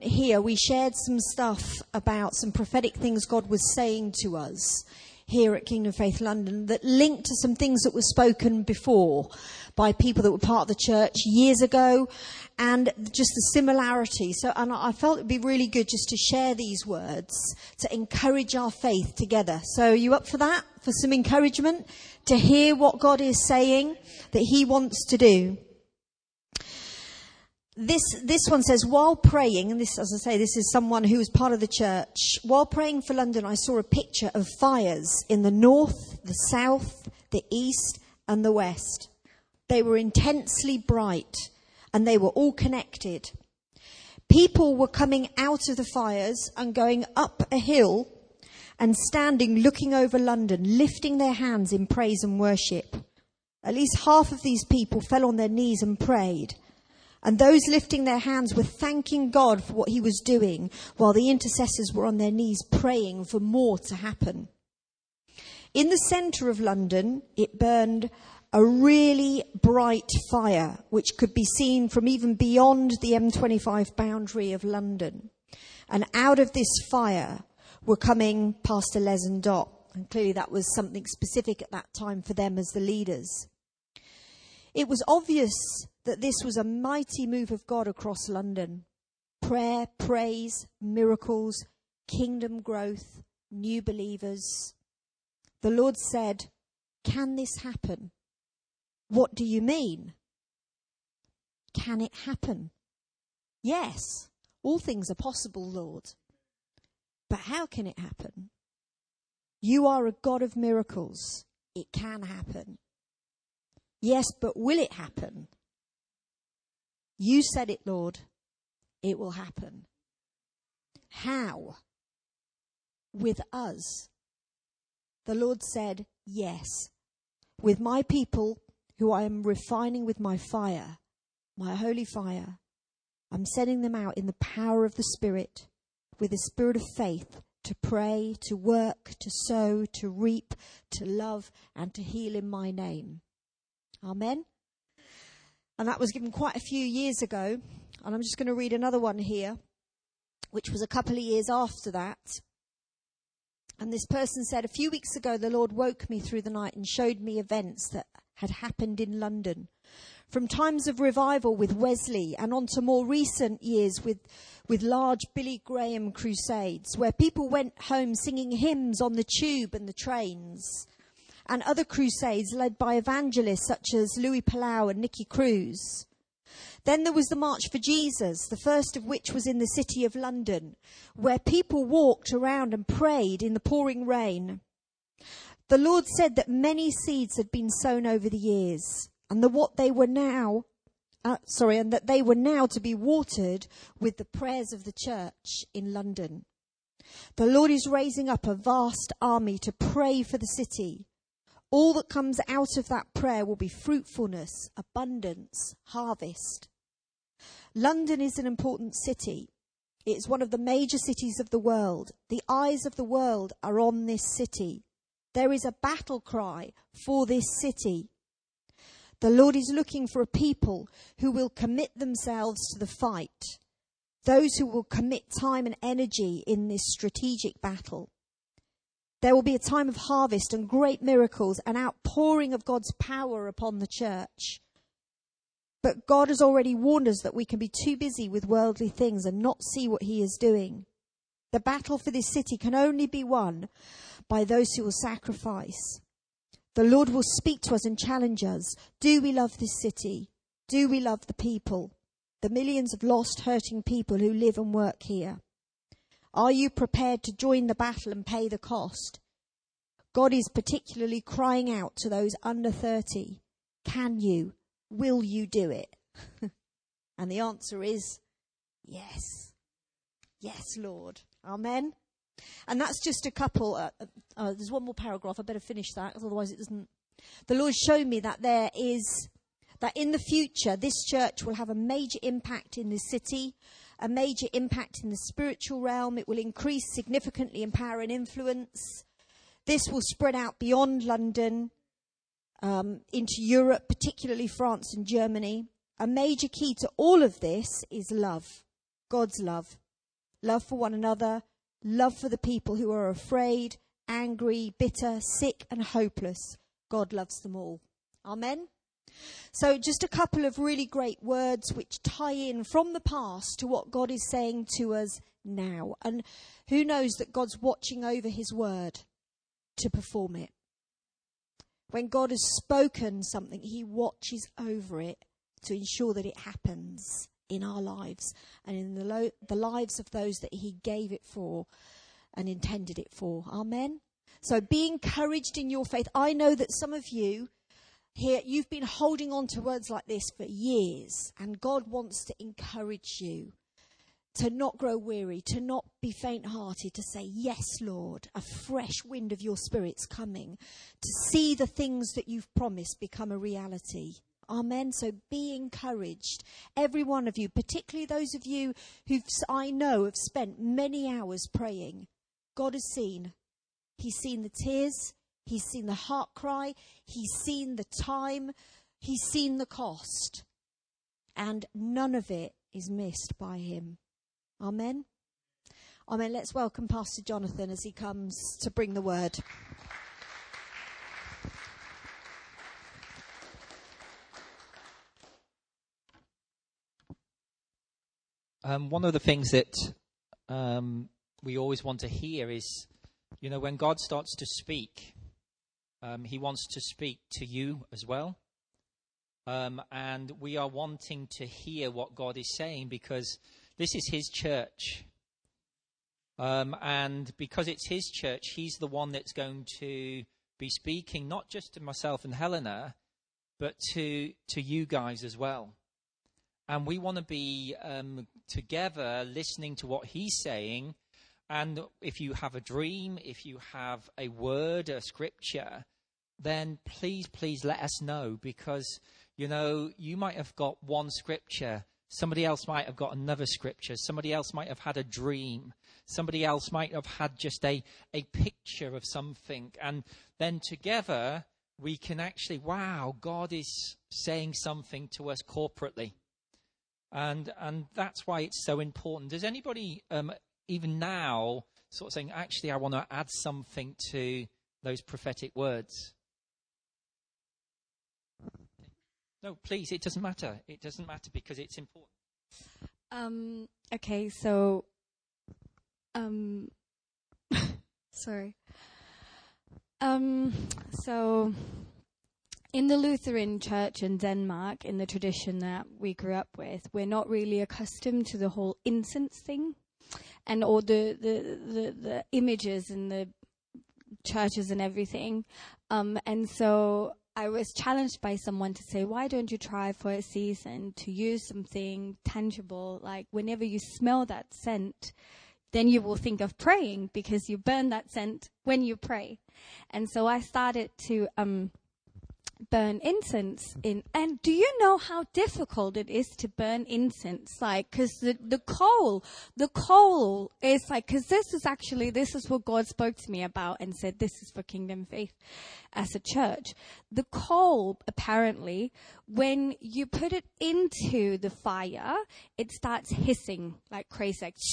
here, we shared some stuff about some prophetic things God was saying to us here at Kingdom Faith London that linked to some things that were spoken before by people that were part of the church years ago, and just the similarity. And I felt it'd be really good just to share these words to encourage our faith together. So are you up for that? For some encouragement? To hear what God is saying that he wants to do? This one says, while praying, and this, as I say, this is someone who was part of the church. While praying for London, I saw a picture of fires in the north, the south, the east, and the west. They were intensely bright, and they were all connected. People were coming out of the fires and going up a hill and standing, looking over London, lifting their hands in praise and worship. At least half of these people fell on their knees and prayed. And those lifting their hands were thanking God for what he was doing, while the intercessors were on their knees praying for more to happen. In the centre of London, it burned a really bright fire, which could be seen from even beyond the M25 boundary of London. And out of this fire were coming Pastor Les and Dot. And clearly that was something specific at that time for them as the leaders. It was obvious that this was a mighty move of God across London. Prayer, praise, miracles, kingdom growth, new believers. The Lord said, "Can this happen?" "What do you mean?" "Can it happen?" "Yes, all things are possible, Lord. But how can it happen?" "You are a God of miracles. It can happen." "Yes, but will it happen?" "You said it, Lord. It will happen." "How?" "With us." The Lord said, "Yes, with my people who I am refining with my fire, my holy fire. I'm sending them out in the power of the Spirit, with the spirit of faith, to pray, to work, to sow, to reap, to love, and to heal in my name." Amen. And that was given quite a few years ago. And I'm just going to read another one here, which was a couple of years after that. And this person said, "A few weeks ago, the Lord woke me through the night and showed me events that had happened in London. From times of revival with Wesley and on to more recent years with large Billy Graham crusades, where people went home singing hymns on the tube and the trains. And other crusades led by evangelists such as Louis Palau and Nicky Cruz. Then there was the March for Jesus, the first of which was in the city of London, where people walked around and prayed in the pouring rain. The Lord said that many seeds had been sown over the years, and that they were now to be watered with the prayers of the church in London. The Lord is raising up a vast army to pray for the city. All that comes out of that prayer will be fruitfulness, abundance, harvest. London is an important city. It is one of the major cities of the world. The eyes of the world are on this city. There is a battle cry for this city. The Lord is looking for a people who will commit themselves to the fight. Those who will commit time and energy in this strategic battle. There will be a time of harvest and great miracles and outpouring of God's power upon the church. But God has already warned us that we can be too busy with worldly things and not see what he is doing. The battle for this city can only be won by those who will sacrifice. The Lord will speak to us and challenge us. Do we love this city? Do we love the people? The millions of lost, hurting people who live and work here. Are you prepared to join the battle and pay the cost? God is particularly crying out to those under 30. Can you? Will you do it? And the answer is yes. Yes, Lord. Amen. And that's just a couple. There's one more paragraph. I better finish that, otherwise it doesn't. The Lord showed me that that in the future, this church will have a major impact in this city, a major impact in the spiritual realm. It will increase significantly in power and influence. This will spread out beyond London, into Europe, particularly France and Germany. A major key to all of this is love, God's love. love for one another, love for the people who are afraid, angry, bitter, sick and hopeless. God loves them all. Amen. So just a couple of really great words which tie in from the past to what God is saying to us now. And who knows that God's watching over his word to perform it. When God has spoken something, he watches over it to ensure that it happens in our lives and in the lives of those that he gave it for and intended it for. Amen. So be encouraged in your faith. I know that some of you here, you've been holding on to words like this for years, and God wants to encourage you to not grow weary, to not be faint-hearted, to say, yes, Lord, a fresh wind of your Spirit's coming, to see the things that you've promised become a reality. Amen. So be encouraged. Every one of you, particularly those of you who I know have spent many hours praying. God has seen. He's seen the tears. He's seen the heart cry. He's seen the time. He's seen the cost. And none of it is missed by him. Amen. Amen. Let's welcome Pastor Jonathan as he comes to bring the word. One of the things that we always want to hear is, when God starts to speak, he wants to speak to you as well. And we are wanting to hear what God is saying because this is his church. And because it's his church, he's the one that's going to be speaking not just to myself and Helena, but to you guys as well. And we want to be together listening to what he's saying. And if you have a dream, if you have a word, a scripture, then please let us know. Because, you might have got one scripture. Somebody else might have got another scripture. Somebody else might have had a dream. Somebody else might have had just a picture of something. And then together we can actually, wow, God is saying something to us corporately. And that's why it's so important. Does anybody, even now, sort of saying, actually, I want to add something to those prophetic words? No, please, it doesn't matter. It doesn't matter because it's important. Okay, so, sorry. So, in the Lutheran Church in Denmark, in the tradition that we grew up with, we're not really accustomed to the whole incense thing and all the images in the churches and everything. And so I was challenged by someone to say, why don't you try for a season to use something tangible, like whenever you smell that scent, then you will think of praying because you burn that scent when you pray. And so I started to burn incense in. And do you know how difficult it is to burn incense? Like, because the coal is like, because this is what God spoke to me about and said, this is for Kingdom Faith as a church. The coal, apparently, when you put it into the fire, it starts hissing like crazy, like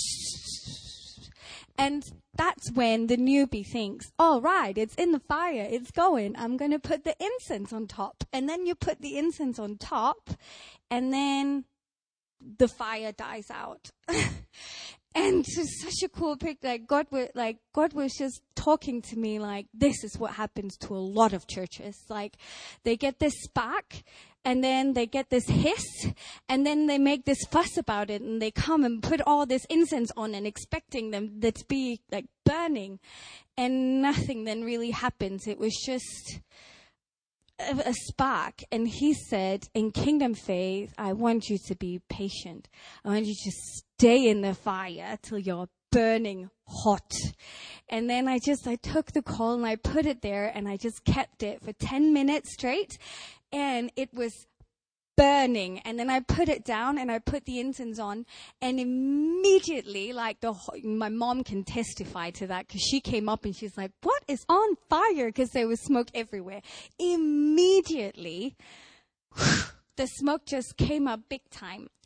and that's when the newbie thinks, oh, right, it's in the fire, it's going, I'm going to put the incense on top. And then you put the incense on top, and then the fire dies out. And it's such a cool picture. God was just talking to me like, this is what happens to a lot of churches. Like, they get this spark, and then they get this hiss, and then they make this fuss about it, and they come and put all this incense on and expecting them to be like burning, and nothing then really happens. It was just a spark. And he said, in Kingdom Faith, I want you to be patient. I want you to stay in the fire till you're burning hot. And then I took the coal and I put it there, and I just kept it for 10 minutes straight, and it was burning. And then I put it down and I put the incense on, and immediately, like my mom can testify to that because she came up and she's like, what is on fire? Because there was smoke everywhere. Immediately, the smoke just came up big time.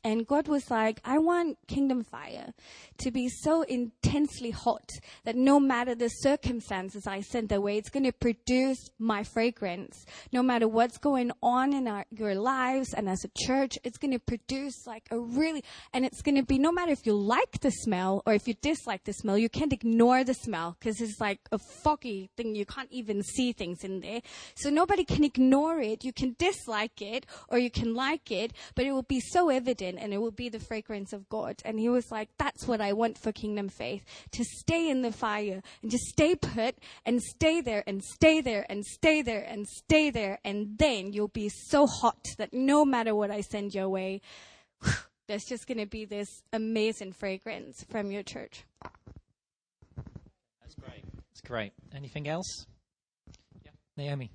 And God was like, I want Kingdom Fire to be so intensely hot that no matter the circumstances I send their way, it's going to produce my fragrance. No matter what's going on in your lives and as a church, it's going to produce like and it's going to be, no matter if you like the smell or if you dislike the smell, you can't ignore the smell because it's like a foggy thing. You can't even see things in there. So nobody can ignore it. You can dislike it or you can like it, but it will be so evident and it will be the fragrance of God. And he was like, that's what I want for Kingdom Faith, to stay in the fire and just stay put and stay there and stay there and stay there and stay there. And then you'll be so hot that no matter what I send your way, there's just going to be this amazing fragrance from your church. That's great. That's great. Anything else? Yeah. Naomi.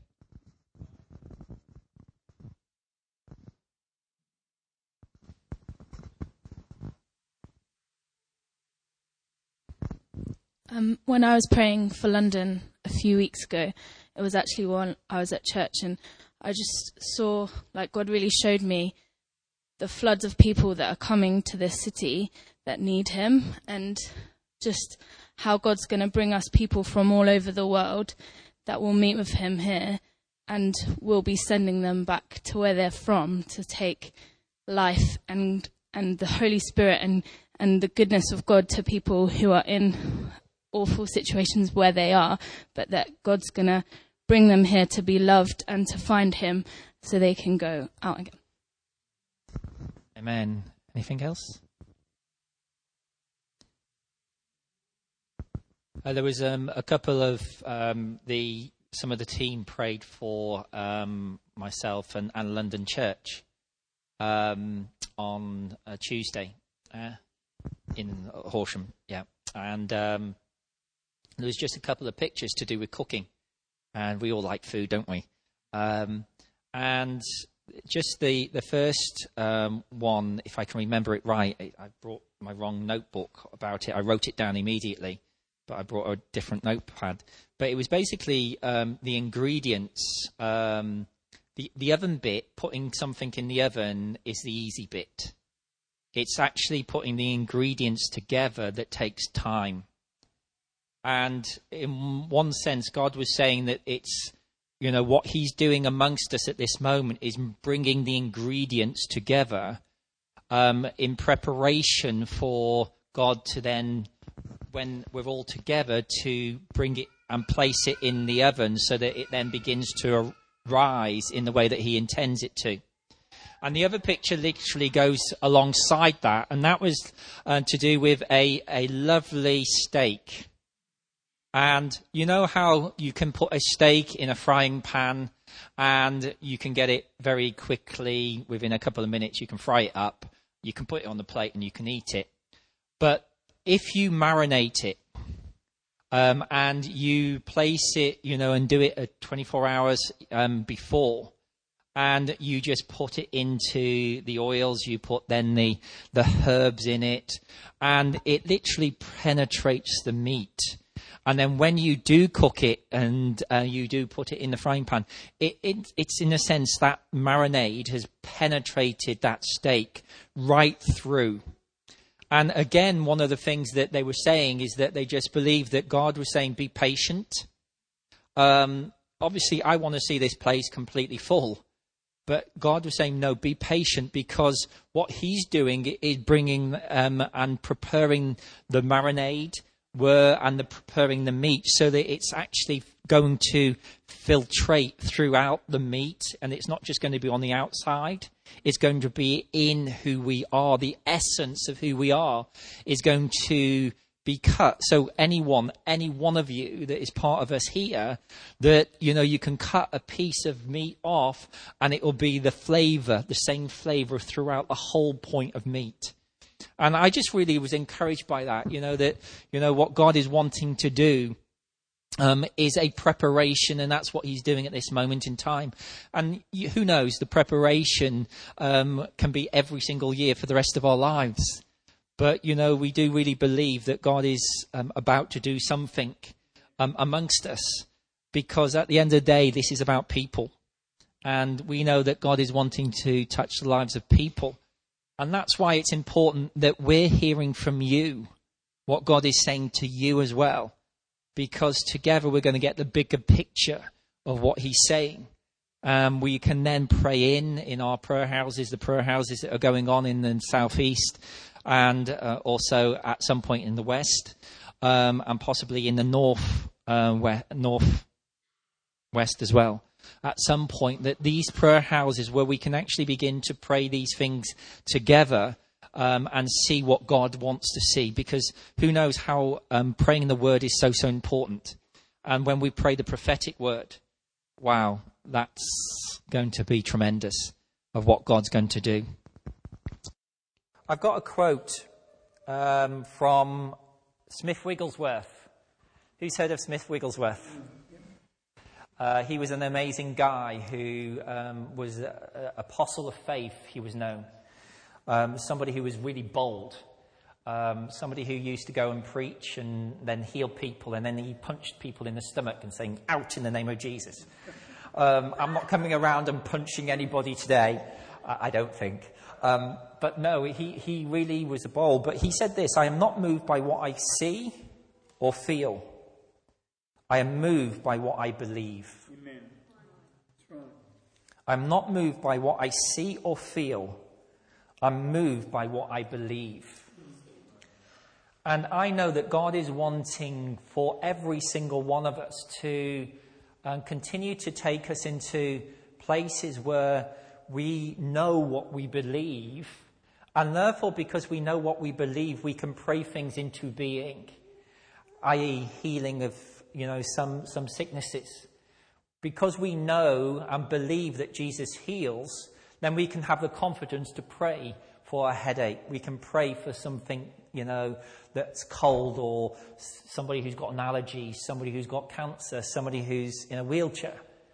When I was praying for London a few weeks ago, it was actually when I was at church, and I just saw, like, God really showed me the floods of people that are coming to this city that need him, and just how God's going to bring us people from all over the world that will meet with him here, and we'll be sending them back to where they're from to take life and the Holy Spirit and the goodness of God to people who are in awful situations where they are, but that God's going to bring them here to be loved and to find him so they can go out again. Amen. Anything else? There was a couple of some of the team prayed for myself and London Church on Tuesday in Horsham, yeah, and there was just a couple of pictures to do with cooking, and we all like food, don't we? And just the first one, if I can remember it right, I brought my wrong notebook about it. I wrote it down immediately, but I brought a different notepad. But it was basically the ingredients. The oven bit, putting something in the oven, is the easy bit. It's actually putting the ingredients together that takes time. And in one sense, God was saying that it's, what he's doing amongst us at this moment is bringing the ingredients together in preparation for God to then, when we're all together, to bring it and place it in the oven so that it then begins to rise in the way that he intends it to. And the other picture literally goes alongside that, and that was to do with a lovely steak. And you know how you can put a steak in a frying pan and you can get it very quickly, within a couple of minutes, you can fry it up, you can put it on the plate and you can eat it. But if you marinate it and you place it, and do it at 24 hours before, and you just put it into the oils, you put then the herbs in it, and it literally penetrates the meat. And then when you do cook it and you do put it in the frying pan, it's in a sense that marinade has penetrated that steak right through. And again, one of the things that they were saying is that they just believed that God was saying, be patient. Obviously, I want to see this place completely full. But God was saying, no, be patient, because what he's doing is bringing and preparing the marinade and preparing the meat so that it's actually going to filtrate throughout the meat, and it's not just going to be on the outside. It's going to be in who we are. The essence of who we are is going to be cut. So any one of you that is part of us here, that, you can cut a piece of meat off and it will be the same flavor throughout the whole point of meat. And I just really was encouraged by that, that, what God is wanting to do is a preparation, and that's what he's doing at this moment in time. And who knows, the preparation can be every single year for the rest of our lives. But, we do really believe that God is about to do something amongst us, because at the end of the day, this is about people. And we know that God is wanting to touch the lives of people. And that's why it's important that we're hearing from you what God is saying to you as well, because together we're going to get the bigger picture of what he's saying. We can then pray in our prayer houses, the prayer houses that are going on in the southeast, and also at some point in the west, and possibly in the northwest as well. At some point, that these prayer houses where we can actually begin to pray these things together and see what God wants to see, because who knows how praying the word is so important. And when we pray the prophetic word, wow, that's going to be tremendous of what God's going to do. I've got a quote from Smith Wigglesworth. Who's heard of Smith Wigglesworth? He was an amazing guy who was an apostle of faith, he was known. Somebody who was really bold. Somebody who used to go and preach and then heal people, and then he punched people in the stomach and saying, "Out in the name of Jesus." I'm not coming around and punching anybody today, I don't think. But no, he really was bold. But he said this: "I am not moved by what I see or feel. I am moved by what I believe." Amen. That's right. I'm not moved by what I see or feel. I'm moved by what I believe. And I know that God is wanting for every single one of us to continue to take us into places where we know what we believe. And therefore, because we know what we believe, we can pray things into being, i.e. healing of some sicknesses. Because we know and believe that Jesus heals, then we can have the confidence to pray for a headache. We can pray for something, that's cold, or somebody who's got an allergy, somebody who's got cancer, somebody who's in a wheelchair.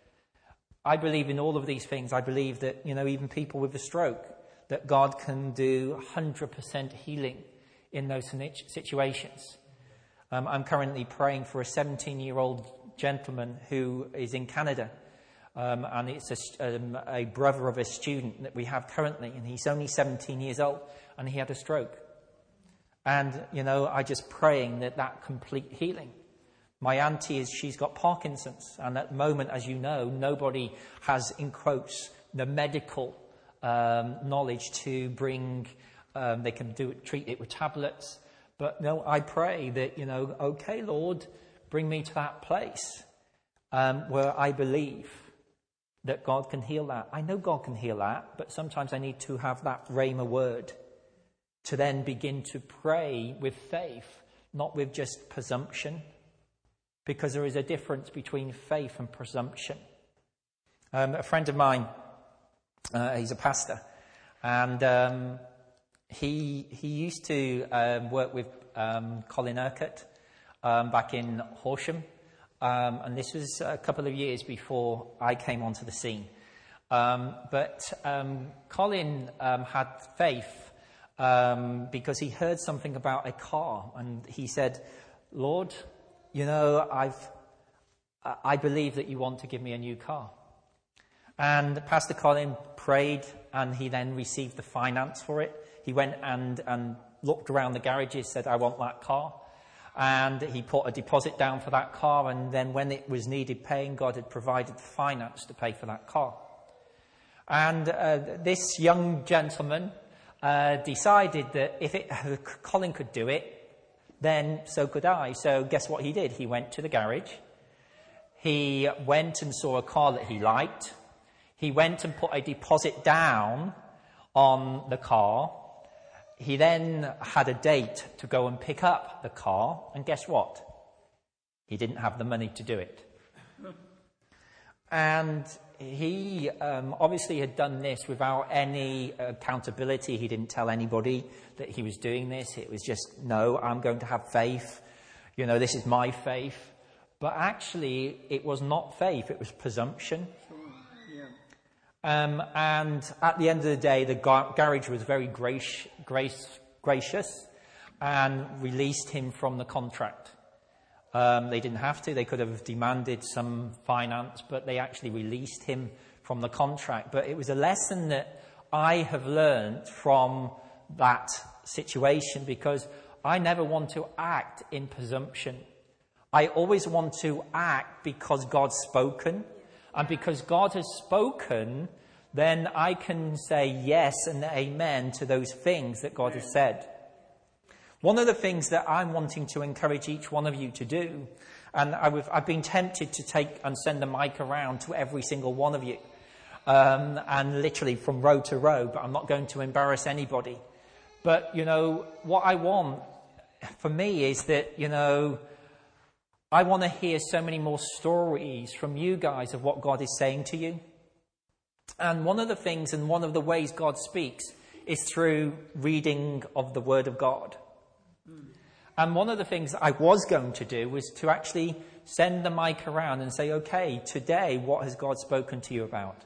I believe in all of these things. I believe that, even people with a stroke, that God can do 100% healing in those situations. I'm currently praying for a 17-year-old gentleman who is in Canada. And it's a brother of a student that we have currently. And he's only 17 years old. And he had a stroke. And, I just praying that complete healing. My auntie she's got Parkinson's. And at the moment, as you know, nobody has, in quotes, the medical knowledge to bring, they can treat it with tablets. But no, I pray that, okay, Lord, bring me to that place where I believe that God can heal that. I know God can heal that, but sometimes I need to have that rhema word to then begin to pray with faith, not with just presumption, because there is a difference between faith and presumption. A friend of mine, he's a pastor, and he used to work with Colin Urquhart back in Horsham. And this was a couple of years before I came onto the scene. But Colin had faith because he heard something about a car. And he said, "Lord, I believe that you want to give me a new car." And Pastor Colin prayed, and he then received the finance for it. He went and looked around the garages, said, "I want that car." And he put a deposit down for that car, and then when it was needed paying, God had provided the finance to pay for that car. And this young gentleman decided that if Colin could do it, then so could I. So guess what he did? He went to the garage. He went and saw a car that he liked. He went and put a deposit down on the car. He then had a date to go and pick up the car, and guess what? He didn't have the money to do it. And he obviously had done this without any accountability. He didn't tell anybody that he was doing this. It was just, no, I'm going to have faith. This is my faith. But actually, it was not faith, it was presumption. And at the end of the day, the garage was very gracious and released him from the contract. They didn't have to. They could have demanded some finance, but they actually released him from the contract. But it was a lesson that I have learned from that situation, because I never want to act in presumption. I always want to act because God's spoken. And because God has spoken, then I can say yes and amen to those things that God has said. One of the things that I'm wanting to encourage each one of you to do, and I've been tempted to take and send a mic around to every single one of you, and literally from row to row, but I'm not going to embarrass anybody. But, what I want for me is that, I want to hear so many more stories from you guys of what God is saying to you. And one of the things and one of the ways God speaks is through reading of the Word of God. And one of the things that I was going to do was to actually send the mic around and say, okay, today, what has God spoken to you about?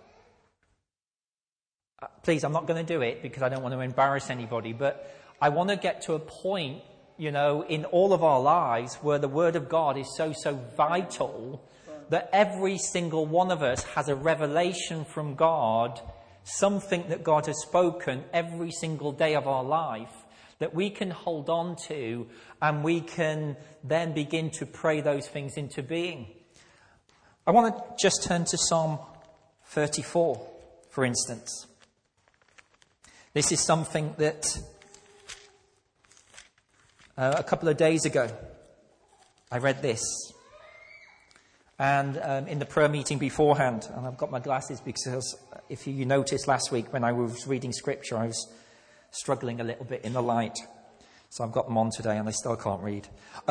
Please, I'm not going to do it because I don't want to embarrass anybody, but I want to get to a point, in all of our lives where the Word of God is so vital that every single one of us has a revelation from God, something that God has spoken every single day of our life, that we can hold on to, and we can then begin to pray those things into being. I want to just turn to Psalm 34, for instance. This is something that a couple of days ago I read this. And in the prayer meeting beforehand, and I've got my glasses because if you noticed last week when I was reading scripture, I was struggling a little bit in the light. So I've got them on today and I still can't read.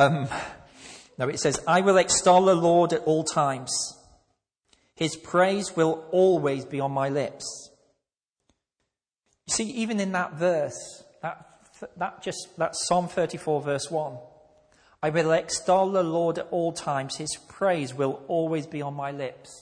No, it says, I will extol the Lord at all times. His praise will always be on my lips. You see, even in that verse, that Psalm 34 verse 1, I will extol the Lord at all times. His praise will always be on my lips.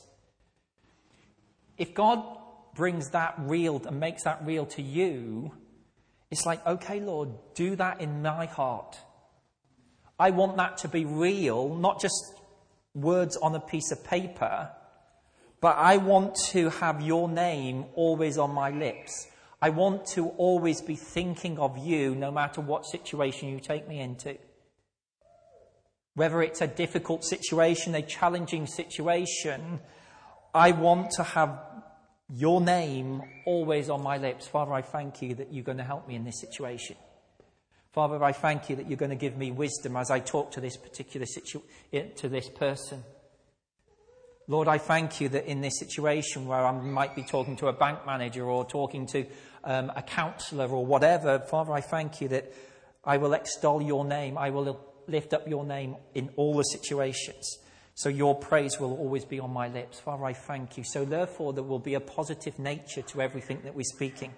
If God brings that real and makes that real to you, it's like, okay, Lord, do that in my heart. I want that to be real, not just words on a piece of paper, but I want to have your name always on my lips. I want to always be thinking of you no matter what situation you take me into. Whether it's a difficult situation, a challenging situation, I want to have your name always on my lips. Father, I thank you that you're going to help me in this situation. Father, I thank you that you're going to give me wisdom as I talk to this particular to this person. Lord, I thank you that in this situation where I might be talking to a bank manager or talking to a counsellor or whatever, Father, I thank you that I will extol your name. I will lift up your name in all the situations. So your praise will always be on my lips. Father, I thank you. So therefore, there will be a positive nature to everything that we're speaking.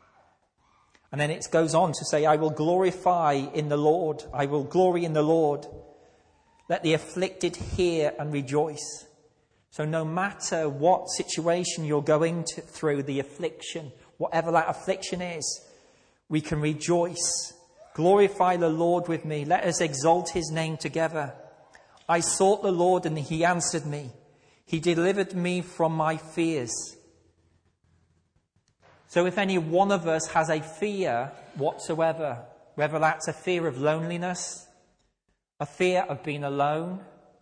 And then it goes on to say, I will glorify in the Lord. I will glory in the Lord. Let the afflicted hear and rejoice. So no matter what situation you're going through, the affliction, whatever that affliction is, we can rejoice. Glorify the Lord with me. Let us exalt his name together. I sought the Lord and he answered me. He delivered me from my fears. So if any one of us has a fear whatsoever, whether that's a fear of loneliness, a fear of being alone,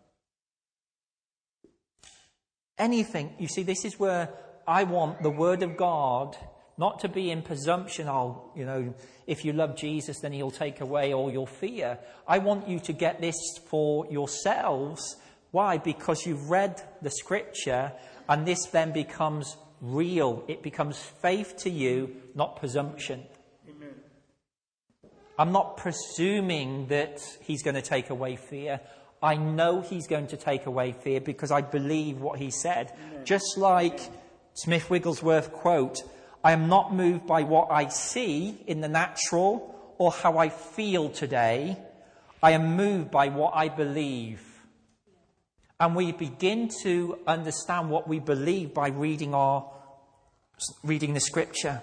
anything, you see, this is where I want the Word of God not to be in presumption, if you love Jesus, then he'll take away all your fear. I want you to get this for yourselves. Why? Because you've read the scripture and this then becomes real. It becomes faith to you, not presumption. Amen. I'm not presuming that he's going to take away fear. I know he's going to take away fear because I believe what he said. Amen. Just like Smith Wigglesworth quote, I am not moved by what I see in the natural or how I feel today. I am moved by what I believe. And we begin to understand what we believe by reading the scripture.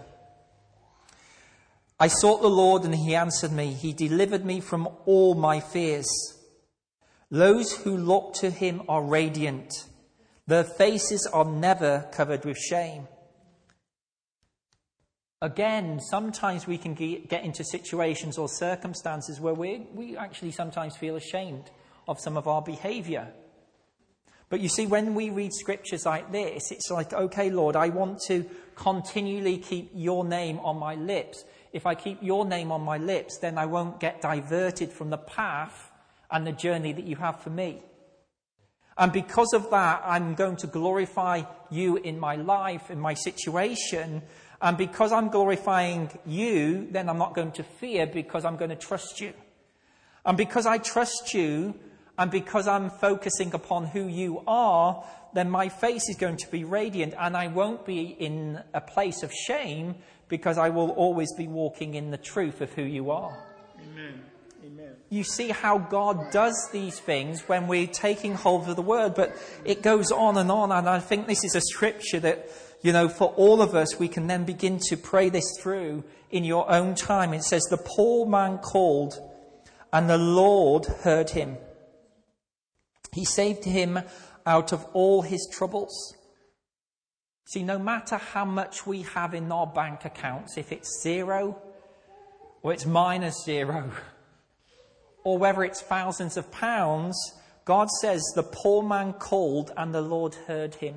I sought the Lord and he answered me. He delivered me from all my fears. Those who look to him are radiant. Their faces are never covered with shame. Again, sometimes we can get into situations or circumstances where we actually sometimes feel ashamed of some of our behaviour. But you see, when we read scriptures like this, it's like, okay, Lord, I want to continually keep your name on my lips. If I keep your name on my lips, then I won't get diverted from the path and the journey that you have for me. And because of that, I'm going to glorify you in my life, in my situation. And because I'm glorifying you, then I'm not going to fear, because I'm going to trust you. And because I trust you, and because I'm focusing upon who you are, then my face is going to be radiant, and I won't be in a place of shame, because I will always be walking in the truth of who you are. Amen. Amen. You see how God does these things when we're taking hold of the word, but it goes on, and I think this is a scripture that, for all of us, we can then begin to pray this through in your own time. It says, the poor man called, and the Lord heard him. He saved him out of all his troubles. See, no matter how much we have in our bank accounts, if it's zero or it's minus zero, or whether it's thousands of pounds, God says the poor man called and the Lord heard him.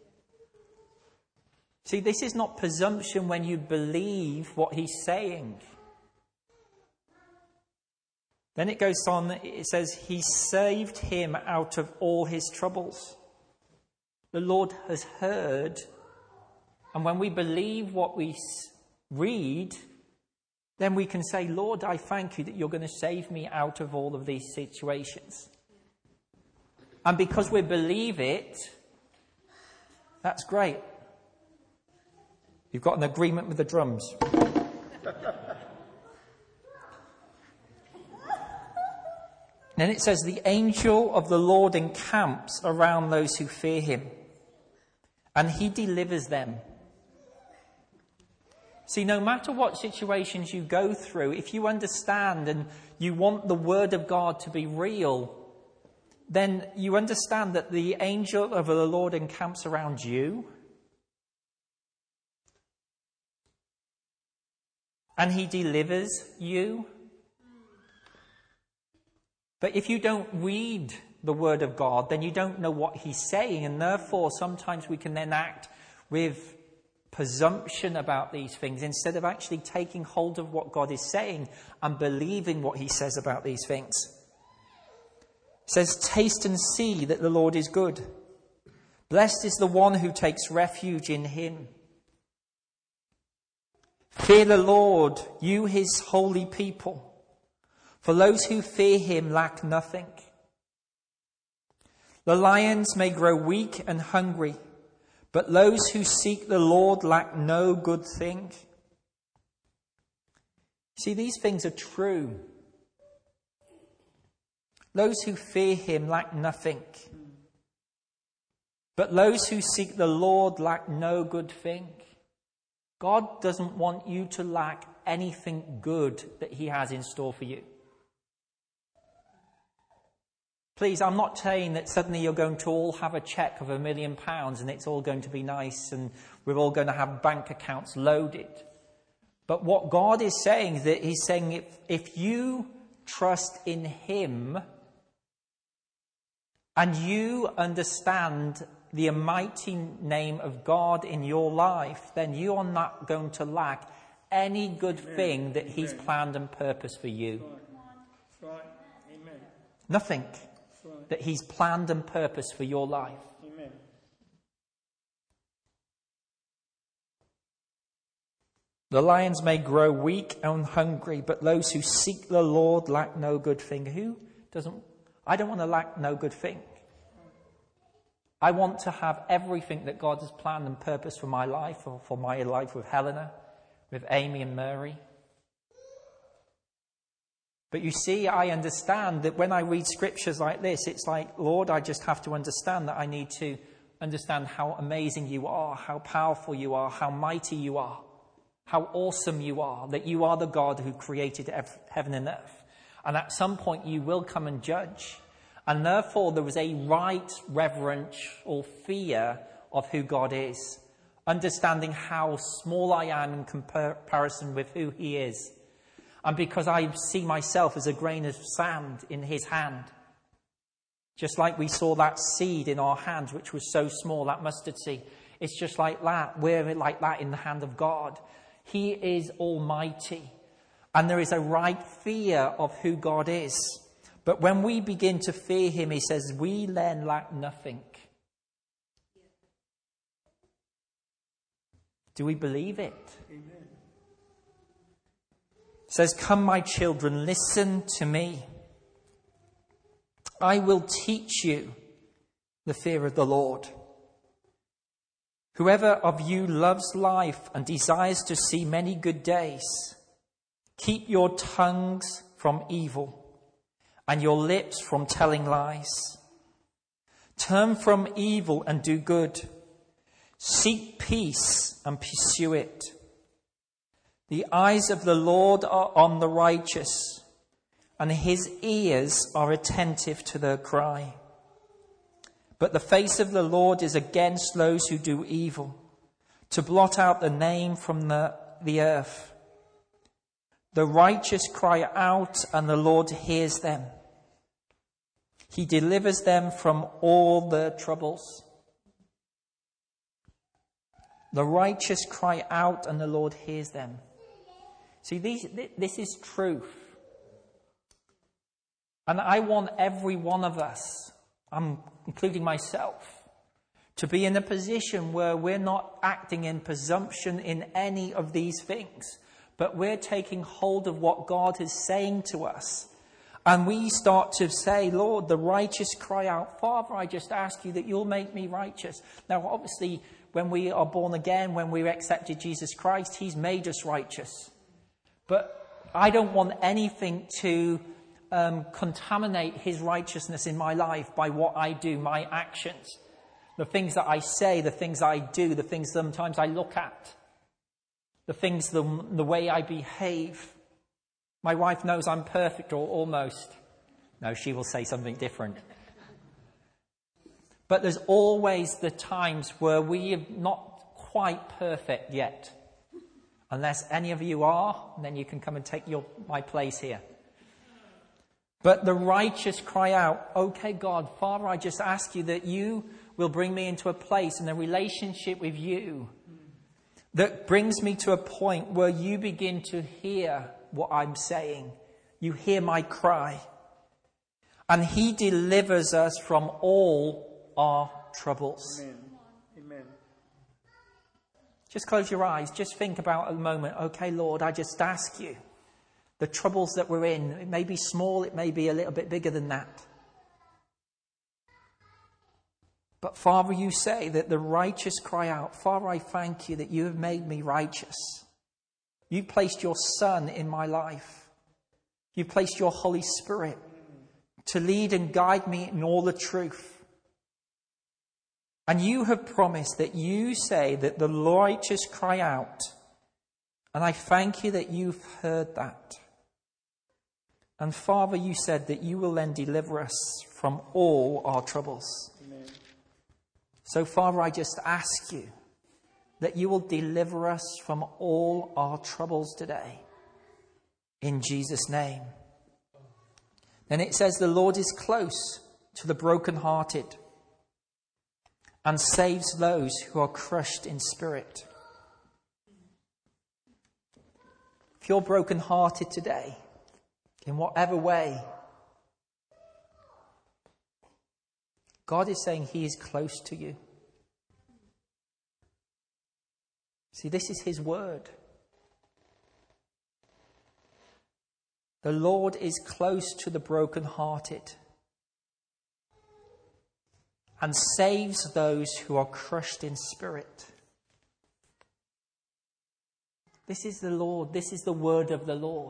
See, this is not presumption when you believe what he's saying. Then it goes on, it says, he saved him out of all his troubles. The Lord has heard. And when we believe what we read, then we can say, Lord, I thank you that you're going to save me out of all of these situations. And because we believe it, that's great. You've got an agreement with the drums. Then it says, the angel of the Lord encamps around those who fear him, and he delivers them. See, no matter what situations you go through, if you understand and you want the word of God to be real, then you understand that the angel of the Lord encamps around you, and he delivers you. But if you don't read the word of God, then you don't know what he's saying. And therefore, sometimes we can then act with presumption about these things instead of actually taking hold of what God is saying and believing what he says about these things. It says, taste and see that the Lord is good. Blessed is the one who takes refuge in him. Fear the Lord, you his holy people. For those who fear him lack nothing. The lions may grow weak and hungry, but those who seek the Lord lack no good thing. See, these things are true. Those who fear him lack nothing, but those who seek the Lord lack no good thing. God doesn't want you to lack anything good that he has in store for you. Please, I'm not saying that suddenly you're going to all have a cheque of £1 million and it's all going to be nice and we're all going to have bank accounts loaded. But what God is saying is that he's saying if you trust in him and you understand the almighty name of God in your life, then you are not going to lack any good thing that he's planned and purposed for you. That's right. Amen. Nothing that he's planned and purposed for your life. Amen. The lions may grow weak and hungry, but those who seek the Lord lack no good thing. I don't want to lack no good thing. I want to have everything that God has planned and purposed for my life, or for my life with Helena, with Amy and Mary. But you see, I understand that when I read scriptures like this, it's like, Lord, I just have to understand that I need to understand how amazing you are, how powerful you are, how mighty you are, how awesome you are, that you are the God who created heaven and earth. And at some point you will come and judge. And therefore there is a right reverential fear of who God is. understanding how small I am in comparison with who he is. And because I see myself as a grain of sand in his hand. Just like we saw that seed in our hands, which was so small, that mustard seed. It's just like that. We're like that in the hand of God. He is almighty. And there is a right fear of who God is. But when we begin to fear him, he says, we then lack nothing. Do we believe it? Amen. It says, come, my children, listen to me. I will teach you the fear of the Lord. Whoever of you loves life and desires to see many good days, keep your tongues from evil and your lips from telling lies. Turn from evil and do good. Seek peace and pursue it. The eyes of the Lord are on the righteous, and his ears are attentive to their cry. But the face of the Lord is against those who do evil, to blot out the name from the earth. The righteous cry out, and the Lord hears them. He delivers them from all their troubles. The righteous cry out, and the Lord hears them. See, this is truth. And I want every one of us, including myself, to be in a position where we're not acting in presumption in any of these things, but we're taking hold of what God is saying to us. And we start to say, Lord, the righteous cry out, Father, I just ask you that you'll make me righteous. Now, obviously, when we are born again, when we accepted Jesus Christ, he's made us righteous. But I don't want anything to contaminate his righteousness in my life by what I do, my actions. The things that I say, the things I do, the things sometimes I look at. The things, the way I behave. My wife knows I'm perfect, or almost. No, she will say something different. But there's always the times where we are not quite perfect yet. Unless any of you are, then you can come and take my place here. But the righteous cry out, okay, God, Father, I just ask you that you will bring me into a place in a relationship with you that brings me to a point where you begin to hear what I'm saying. You hear my cry. And he delivers us from all our troubles. Amen. Amen. Just close your eyes. Just think about a moment. Okay, Lord, I just ask you. The troubles that we're in, it may be small, it may be a little bit bigger than that. But Father, you say that the righteous cry out, Father, I thank you that you have made me righteous. You've placed your Son in my life. You've placed your Holy Spirit to lead and guide me in all the truth. And you have promised that you say that the righteous cry out. And I thank you that you've heard that. And Father, you said that you will then deliver us from all our troubles. Amen. So Father, I just ask you that you will deliver us from all our troubles today. In Jesus' name. Then it says the Lord is close to the brokenhearted and saves those who are crushed in spirit. If you're brokenhearted today, in whatever way, God is saying he is close to you. See, this is his word. The Lord is close to the brokenhearted and saves those who are crushed in spirit. This is the Lord. This is the word of the Lord.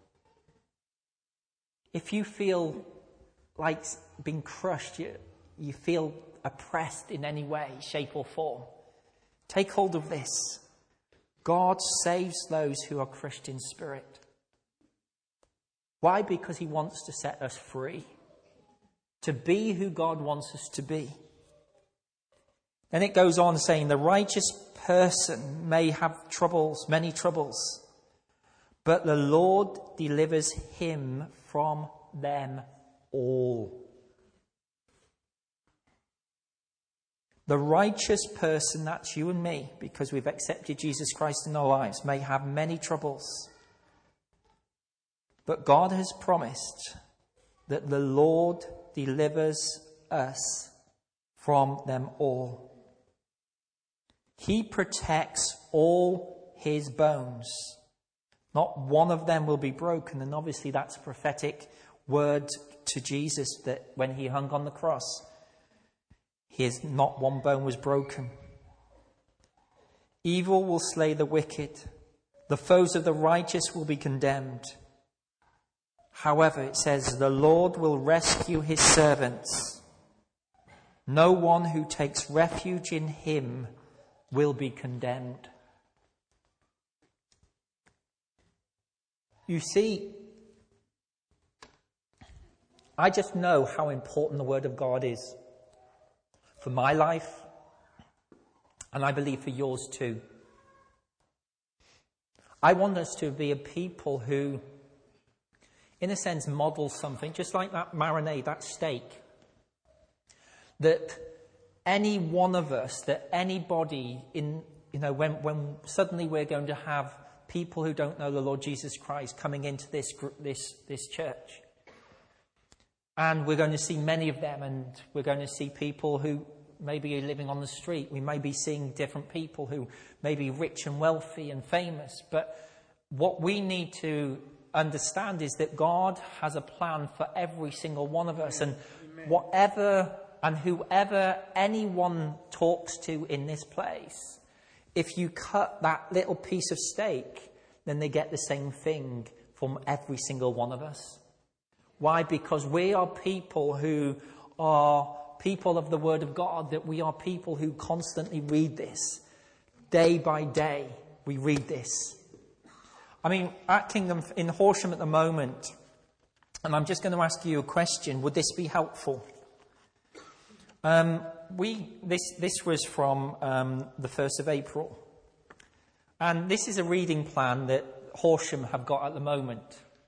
If you feel like being crushed, you feel oppressed in any way, shape or form, take hold of this. God saves those who are crushed in spirit. Why? Because he wants to set us free, to be who God wants us to be. Then it goes on saying, the righteous person may have troubles, many troubles, but the Lord delivers him from them all. The righteous person, that's you and me, because we've accepted Jesus Christ in our lives, may have many troubles. But God has promised that the Lord delivers us from them all. He protects all his bones. Not one of them will be broken. And obviously that's a prophetic word to Jesus, that when he hung on the cross, not one bone was broken. Evil will slay the wicked. The foes of the righteous will be condemned. However, it says, the Lord will rescue his servants. No one who takes refuge in him will be condemned. You see, I just know how important the Word of God is for my life, and I believe for yours too. I want us to be a people who, in a sense, model something, just like that marinade, that steak, that any one of us, that anybody when suddenly we're going to have people who don't know the Lord Jesus Christ coming into this church, and we're going to see many of them, and we're going to see people who maybe are living on the street. We may be seeing different people who may be rich and wealthy and famous. But what we need to understand is that God has a plan for every single one of us. And whatever and whoever anyone talks to in this place, if you cut that little piece of steak, then they get the same thing from every single one of us. Why? Because we are people who are people of the Word of God, that we are people who constantly read this. Day by day, we read this. I mean, at Kingdom in Horsham at the moment, and I'm just going to ask you a question, would this be helpful? This was from the 1st of April. And this is a reading plan that Horsham have got at the moment.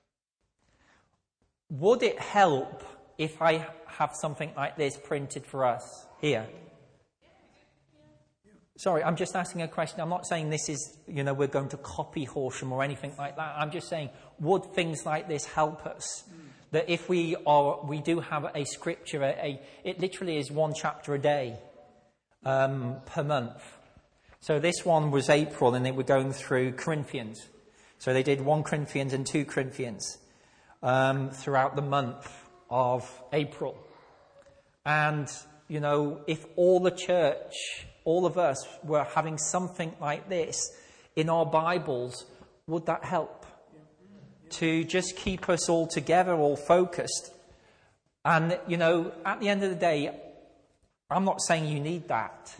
Would it help if I have something like this printed for us here? Sorry, I'm just asking a question. I'm not saying this is, we're going to copy Horsham or anything like that. I'm just saying, would things like this help us? That if we do have a scripture, it literally is one chapter a day per month. So this one was April, and they were going through Corinthians. So they did 1 Corinthians and 2 Corinthians throughout the month of April. And, if all the church, all of us were having something like this in our Bibles, would that help? To just keep us all together, all focused. And, at the end of the day, I'm not saying you need that.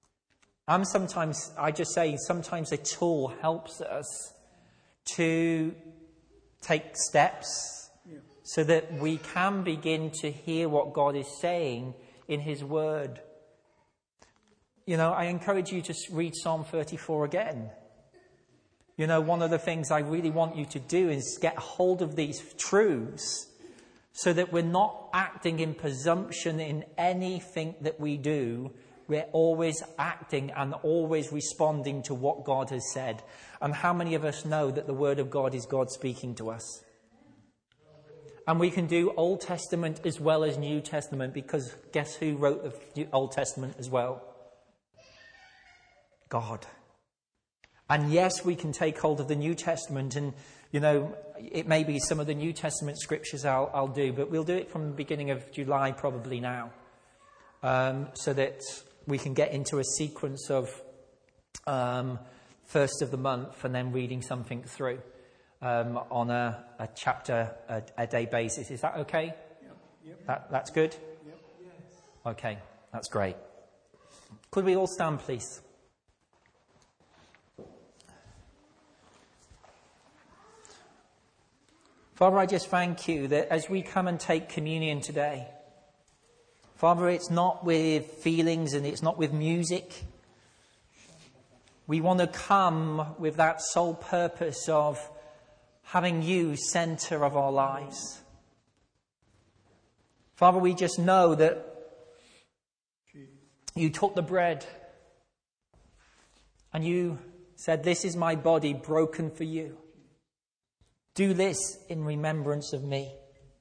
I just say sometimes a tool helps us to take steps so that we can begin to hear what God is saying in his word. I encourage you to read Psalm 34 again. One of the things I really want you to do is get hold of these truths so that we're not acting in presumption in anything that we do. We're always acting and always responding to what God has said. And how many of us know that the Word of God is God speaking to us? And we can do Old Testament as well as New Testament, because guess who wrote the Old Testament as well? God. And yes, we can take hold of the New Testament, and, it may be some of the New Testament scriptures I'll do, but we'll do it from the beginning of July probably now, so that we can get into a sequence of first of the month and then reading something through on a chapter a day basis. Is that okay? Yep. That's good? Yep. Yes. Okay, that's great. Could we all stand, please? Father, I just thank you that as we come and take communion today, Father, it's not with feelings and it's not with music. We want to come with that sole purpose of having you center of our lives. Father, we just know that you took the bread and you said, "This is my body broken for you. Do this in remembrance of me."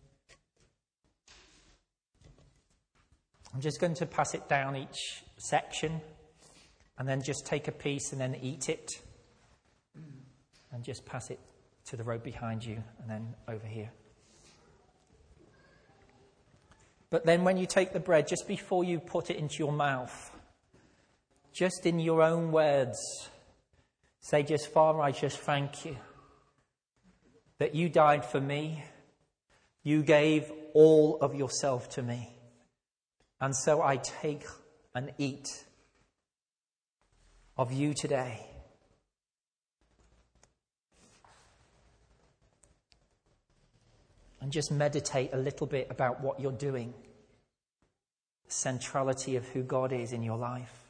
I'm just going to pass it down each section and then just take a piece and then eat it and just pass it to the road behind you and then over here. But then when you take the bread, just before you put it into your mouth, just in your own words, say just, "Father, I just thank you that you died for me. You gave all of yourself to me. And so I take and eat of you today." And just meditate a little bit about what you're doing. The centrality of who God is in your life.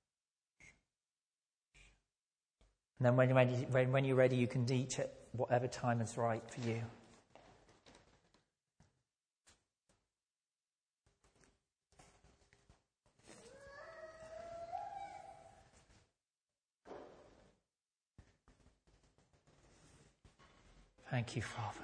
And then when you're ready, you can eat it whatever time is right for you. Thank you, Father.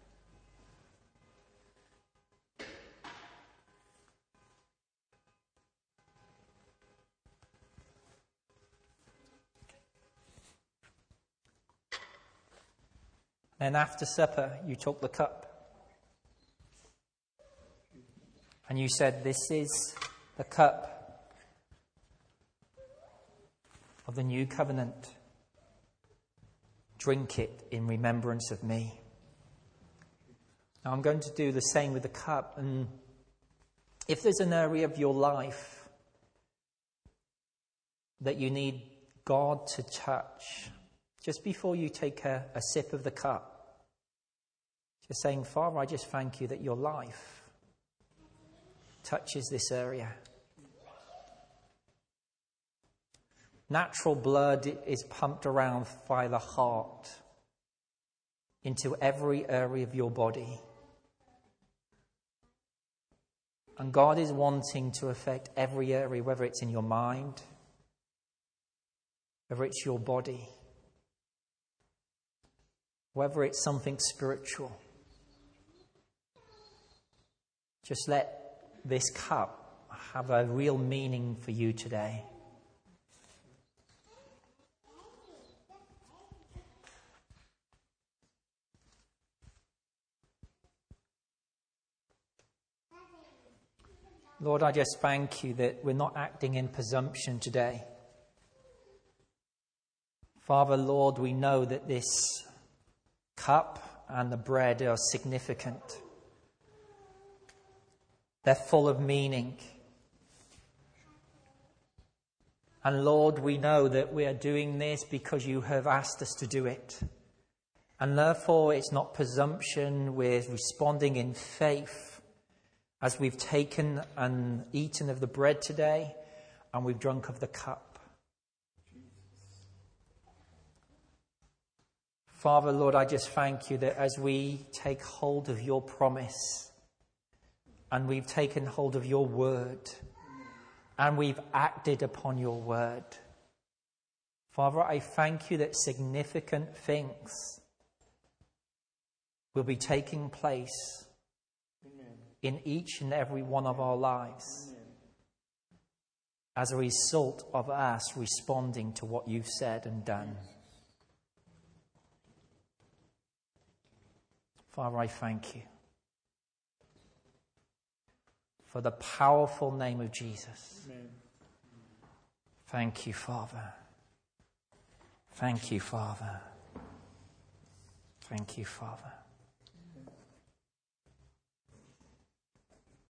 Then after supper, you took the cup. And you said, "This is the cup of the new covenant. Drink it in remembrance of me." Now I'm going to do the same with the cup. And if there's an area of your life that you need God to touch, just before you take a sip of the cup, just saying, "Father, I just thank you that your life touches this area." Natural blood is pumped around by the heart into every area of your body. And God is wanting to affect every area, whether it's in your mind, whether it's your body, whether it's something spiritual. Just let this cup have a real meaning for you today. Lord, I just thank you that we're not acting in presumption today. Father, Lord, we know that this cup and the bread are significant. They're full of meaning. And Lord, we know that we are doing this because you have asked us to do it. And therefore, it's not presumption. We're responding in faith as we've taken and eaten of the bread today and we've drunk of the cup. Father, Lord, I just thank you that as we take hold of your promise and we've taken hold of your word and we've acted upon your word, Father, I thank you that significant things will be taking place in each and every one of our lives as a result of us responding to what you've said and done. Father, I thank you for the powerful name of Jesus. Amen. Thank you, Father. Thank you, Father. Thank you, Father.